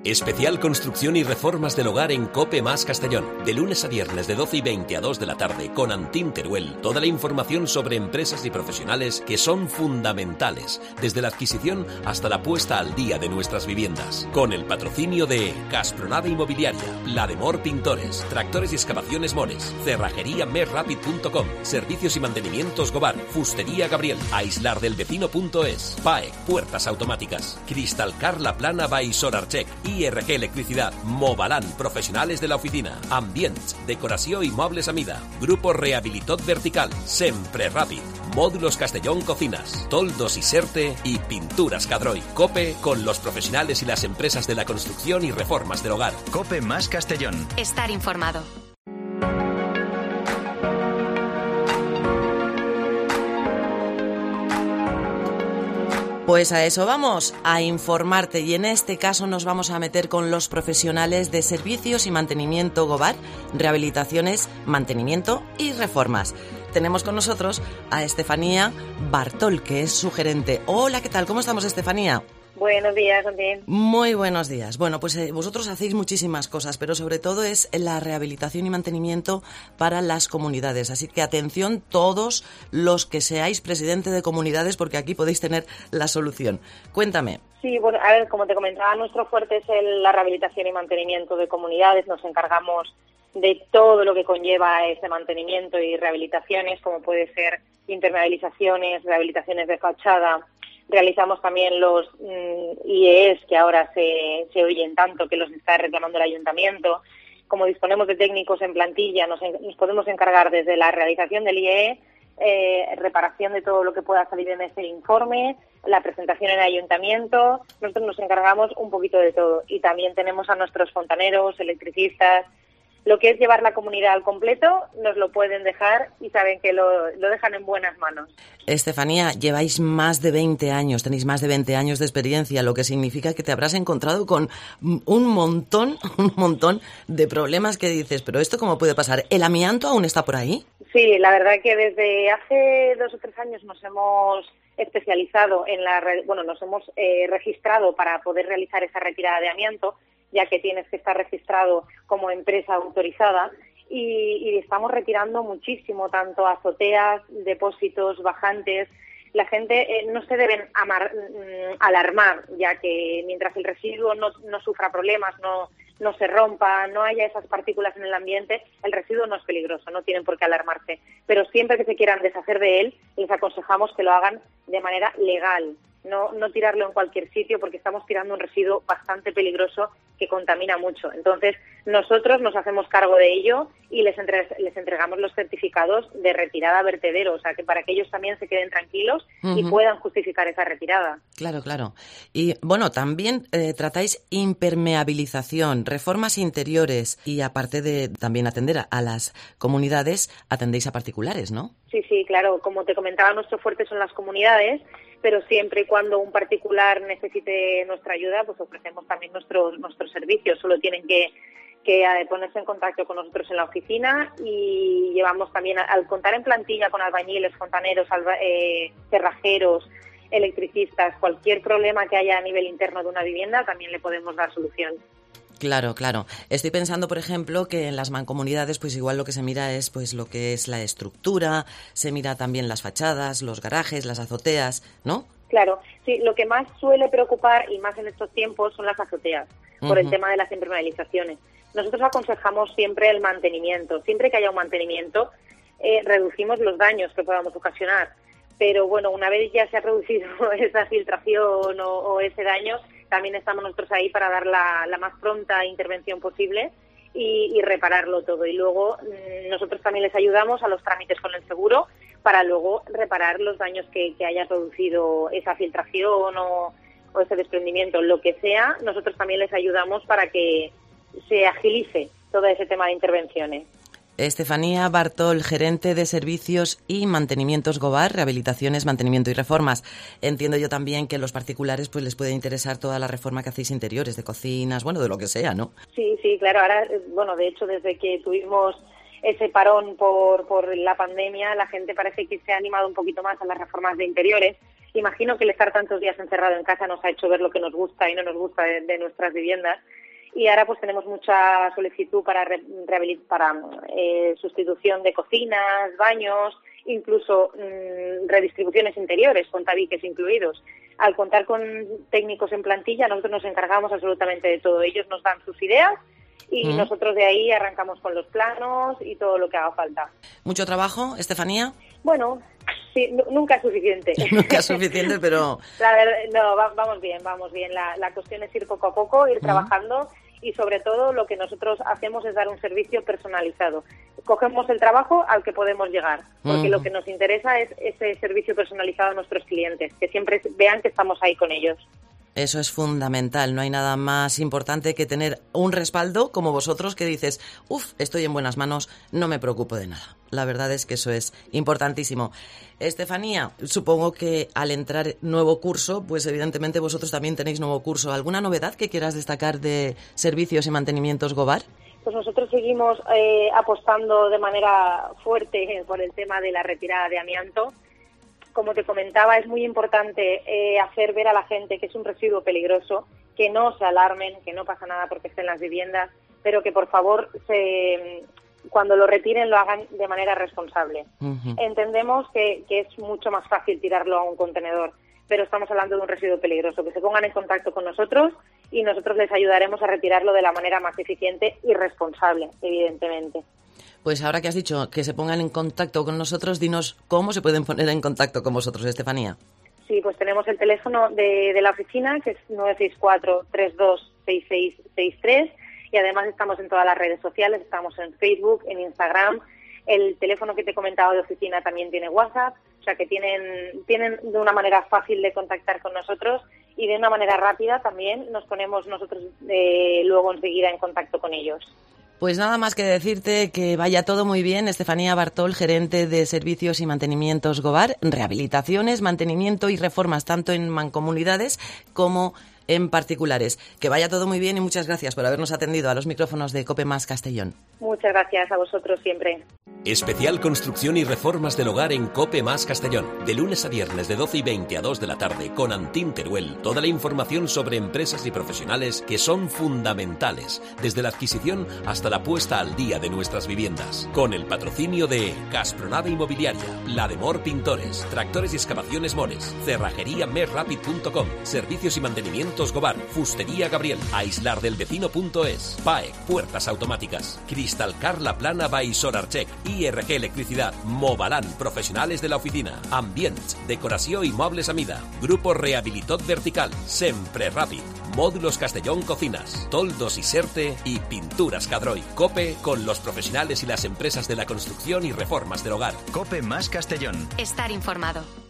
Especial construcción y reformas del hogar en COPE Más Castellón. De lunes a viernes de 12:20 a 2 de la tarde con Antín Teruel. Toda la información sobre empresas y profesionales que son fundamentales, desde la adquisición hasta la puesta al día de nuestras viviendas. Con el patrocinio de Gaspronave Inmobiliaria, La de Mor Pintores, Tractores y Excavaciones Mores, Cerrajería merrapid.com, Servicios y Mantenimientos Gobar, Fustería Gabriel, aislardelvecino.es, PAE, Puertas Automáticas, Cristalcar La Plana by Sorarchec, IRG Electricidad, Movalán, profesionales de la oficina, Ambients, decoración y mobles Amida, Grupo Rehabilitot Vertical, Sempre Rapid, Módulos Castellón Cocinas, Toldos y Serte y Pinturas Cadroy. COPE con los profesionales y las empresas de la construcción y reformas del hogar. COPE Más Castellón. Estar informado. Pues a eso vamos, a informarte, y en este caso nos vamos a meter con los profesionales de servicios y mantenimiento Gobar, rehabilitaciones, mantenimiento y reformas. Tenemos con nosotros a Estefanía Bartol, que es su gerente. Hola, ¿qué tal? ¿Cómo estamos, Estefanía? Buenos días, Antín. Muy buenos días. Bueno, pues vosotros hacéis muchísimas cosas, pero sobre todo es la rehabilitación y mantenimiento para las comunidades. Así que atención todos los que seáis presidente de comunidades, porque aquí podéis tener la solución. Cuéntame. Sí, bueno, a ver, como te comentaba, nuestro fuerte es la rehabilitación y mantenimiento de comunidades. Nos encargamos de todo lo que conlleva ese mantenimiento y rehabilitaciones, como puede ser impermeabilizaciones, rehabilitaciones de fachada. Realizamos también los IES, que ahora se oyen tanto, que los está reclamando el ayuntamiento. Como disponemos de técnicos en plantilla, nos podemos encargar desde la realización del IE, reparación de todo lo que pueda salir en ese informe, la presentación en el ayuntamiento. Nosotros nos encargamos un poquito de todo. Y también tenemos a nuestros fontaneros, electricistas. Lo que es llevar la comunidad al completo, nos lo pueden dejar y saben que lo dejan en buenas manos. Estefanía, lleváis más de 20 años, tenéis más de 20 años de experiencia, lo que significa que te habrás encontrado con un montón de problemas que dices, pero ¿esto cómo puede pasar? ¿El amianto aún está por ahí? Sí, la verdad que desde hace 2 o 3 años nos hemos especializado nos hemos registrado para poder realizar esa retirada de amianto, ya que tienes que estar registrado como empresa autorizada, y estamos retirando muchísimo, tanto azoteas, depósitos, bajantes. La gente no se deben alarmar, ya que mientras el residuo no sufra problemas, no se rompa, no haya esas partículas en el ambiente, el residuo no es peligroso, no tienen por qué alarmarse. Pero siempre que se quieran deshacer de él, les aconsejamos que lo hagan de manera legal. No tirarlo en cualquier sitio, porque estamos tirando un residuo bastante peligroso que contamina mucho. Entonces, nosotros nos hacemos cargo de ello y les entregamos los certificados de retirada a vertedero, o sea, que para que ellos también se queden tranquilos y puedan justificar esa retirada. Claro. Y, bueno, también tratáis impermeabilización, reformas interiores, y aparte de también atender a las comunidades, atendéis a particulares, ¿no? Sí, claro. Como te comentaba, nuestro fuerte son las comunidades, pero siempre y cuando un particular necesite nuestra ayuda, pues ofrecemos también nuestros servicios. Solo tienen que ponerse en contacto con nosotros en la oficina, y llevamos también, al contar en plantilla con albañiles, fontaneros, cerrajeros, electricistas, cualquier problema que haya a nivel interno de una vivienda, también le podemos dar solución. Claro. Estoy pensando, por ejemplo, que en las mancomunidades pues igual lo que se mira es pues lo que es la estructura, se mira también las fachadas, los garajes, las azoteas, ¿no? Claro, sí, lo que más suele preocupar, y más en estos tiempos, son las azoteas, por el tema de las impermeabilizaciones. Nosotros aconsejamos siempre el mantenimiento. Siempre que haya un mantenimiento, reducimos los daños que podamos ocasionar. Pero bueno, una vez ya se ha producido esa filtración o ese daño, también estamos nosotros ahí para dar la más pronta intervención posible y repararlo todo. Y luego nosotros también les ayudamos a los trámites con el seguro para luego reparar los daños que haya producido esa filtración o ese desprendimiento, lo que sea. Nosotros también les ayudamos para que se agilice todo ese tema de intervenciones. Estefanía Bartol, gerente de servicios y mantenimientos Gobar, rehabilitaciones, mantenimiento y reformas. Entiendo yo también que a los particulares pues les puede interesar toda la reforma que hacéis interiores, de cocinas, bueno, de lo que sea, ¿no? Sí, claro. Ahora, bueno, de hecho, desde que tuvimos ese parón por la pandemia, la gente parece que se ha animado un poquito más a las reformas de interiores. Imagino que el estar tantos días encerrado en casa nos ha hecho ver lo que nos gusta y no nos gusta de nuestras viviendas. y ahora pues tenemos mucha solicitud para sustitución de cocinas, baños, incluso redistribuciones interiores con tabiques incluidos. Al contar con técnicos en plantilla, nosotros nos encargamos absolutamente de todo. Ellos nos dan sus ideas y nosotros de ahí arrancamos con los planos y todo lo que haga falta. ¿Mucho trabajo, Estefanía? Bueno, sí, nunca es suficiente. Nunca es suficiente, pero... La verdad, no, vamos bien. La cuestión es ir poco a poco, ir trabajando, y sobre todo lo que nosotros hacemos es dar un servicio personalizado. Cogemos el trabajo al que podemos llegar, porque lo que nos interesa es ese servicio personalizado a nuestros clientes, que siempre vean que estamos ahí con ellos. Eso es fundamental, no hay nada más importante que tener un respaldo como vosotros que dices, estoy en buenas manos, no me preocupo de nada. La verdad es que eso es importantísimo. Estefanía, supongo que al entrar nuevo curso, pues evidentemente vosotros también tenéis nuevo curso. ¿Alguna novedad que quieras destacar de servicios y mantenimientos Gobar? Pues nosotros seguimos apostando de manera fuerte por el tema de la retirada de amianto. Como te comentaba, es muy importante hacer ver a la gente que es un residuo peligroso, que no se alarmen, que no pasa nada porque esté en las viviendas, pero que por favor cuando lo retiren lo hagan de manera responsable. Entendemos que es mucho más fácil tirarlo a un contenedor, pero estamos hablando de un residuo peligroso. Que se pongan en contacto con nosotros y nosotros les ayudaremos a retirarlo de la manera más eficiente y responsable, evidentemente. Pues ahora que has dicho que se pongan en contacto con nosotros, dinos cómo se pueden poner en contacto con vosotros, Estefanía. Sí, pues tenemos el teléfono de la oficina, que es 964-326663, y además estamos en todas las redes sociales, estamos en Facebook, en Instagram. El teléfono que te he comentado de oficina también tiene WhatsApp, o sea que tienen de una manera fácil de contactar con nosotros, y de una manera rápida también nos ponemos nosotros luego enseguida en contacto con ellos. Pues nada más que decirte que vaya todo muy bien. Estefanía Bartol, gerente de Servicios y Mantenimientos Gobar, rehabilitaciones, mantenimiento y reformas tanto en mancomunidades como en particulares. Que vaya todo muy bien y muchas gracias por habernos atendido a los micrófonos de COPE Más Castellón. Muchas gracias a vosotros siempre. Especial construcción y reformas del hogar en COPE Más Castellón. De lunes a viernes de 12:20 a 2 de la tarde con Antín Teruel. Toda la información sobre empresas y profesionales que son fundamentales, desde la adquisición hasta la puesta al día de nuestras viviendas. Con el patrocinio de Gaspronave Inmobiliaria, La de Mor Pintores, Tractores y Excavaciones Mores, Cerrajería merrapid.com, Servicios y Mantenimientos Gobar, Fustería Gabriel, aislardelvecino.es, PAEC, Puertas Automáticas, Cristalcar La Plana by Sorarchec, IRG Electricidad, Movalán, profesionales de la oficina, Ambients, Decoració i Mobles Amida, Grupo Rehabilitot Vertical, Sempre Ràpid, Módulos Castellón Cocinas, Toldos y Serte y Pinturas Cadroy. COPE con los profesionales y las empresas de la construcción y reformas del hogar. COPE Más Castellón. Estar informado.